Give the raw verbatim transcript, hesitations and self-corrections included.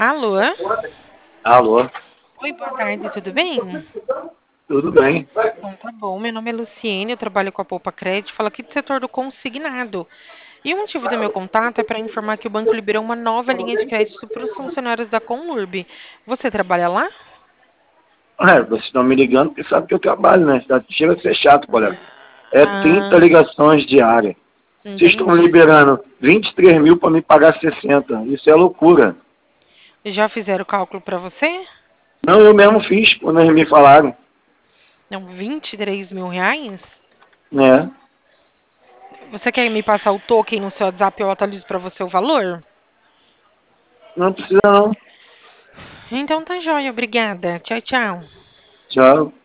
Alô? Alô, Oi, boa tarde, tudo bem? tudo bem? Então tá bom, meu nome é Luciene, eu trabalho com a Poupa Crédito, falo aqui do setor do consignado. E o motivo do meu contato é para informar que o banco liberou uma nova linha de crédito para os funcionários da Conurb. Você trabalha lá? É, vocês estão me ligando porque sabe que eu trabalho, né? Já chega a ser chato, colega. É trinta Ah, ligações diárias. Vocês estão entendi. liberando vinte e três mil para me pagar sessenta. Isso é loucura. Já fizeram o cálculo para você? Não, eu mesmo fiz quando eles me falaram. Não, vinte e três mil reais? Né? Você quer me passar o token no seu WhatsApp e eu atualizo para você o valor? Não precisa não. Então tá joia, obrigada. Tchau, tchau. Tchau.